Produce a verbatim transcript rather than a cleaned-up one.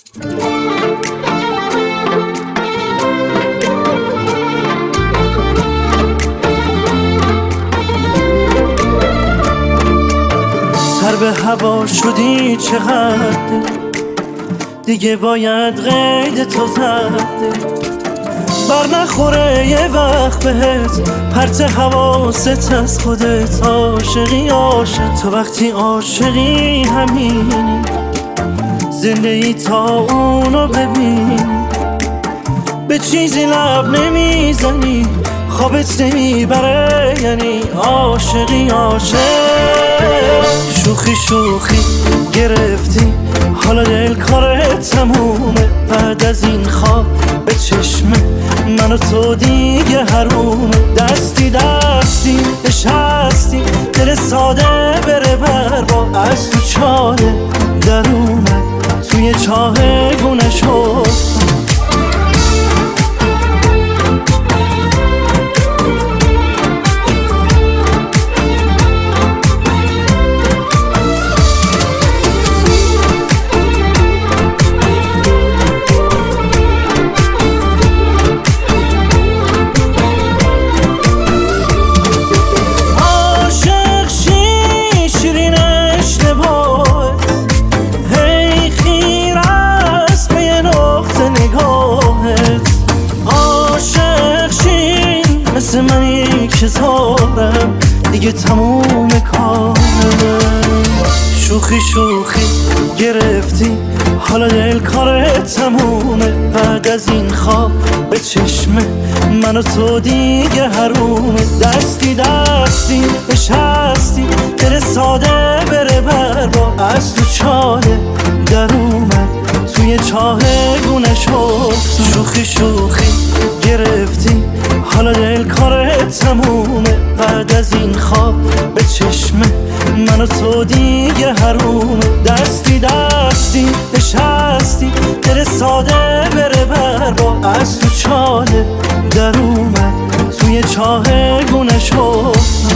سر به هوا شدی چقدر دیگه باید قید تو زده بر نخوره یه وقت بهت پرت حواست از خودت. عاشقی عاشق تو وقتی عاشقی همینی زنده ای تا اونو ببینی به چیزی لب نمیزنی خوابت نمیبره یعنی عاشقی عاشق. شوخی شوخی گرفتی حالا دل کارت تمومه بعد از این خواب به چشمه من و تو دیگه حرومه. دستی دستی نشستی دل ساده بره بر با از تو چاله در اومد توی چاه گونه شد. مثل منی که زارم دیگه تموم کارم. شوخی شوخی گرفتی حالا دل کارت تمومه بعد از این خواب به چشمه من و تو دیگه حرومه. دستی دستی نشستی دل ساده بره بر با از تو چاله در اومد توی چاه گونه شد. شوخی شوخی گرفتی حالا دل کارت تمومه بعد از این خواب به چشمه من و تو دیگه حرومه. دستی دستی نشستی دل ساده بره بر با از تو چاله در اومد توی چاه گونه شد.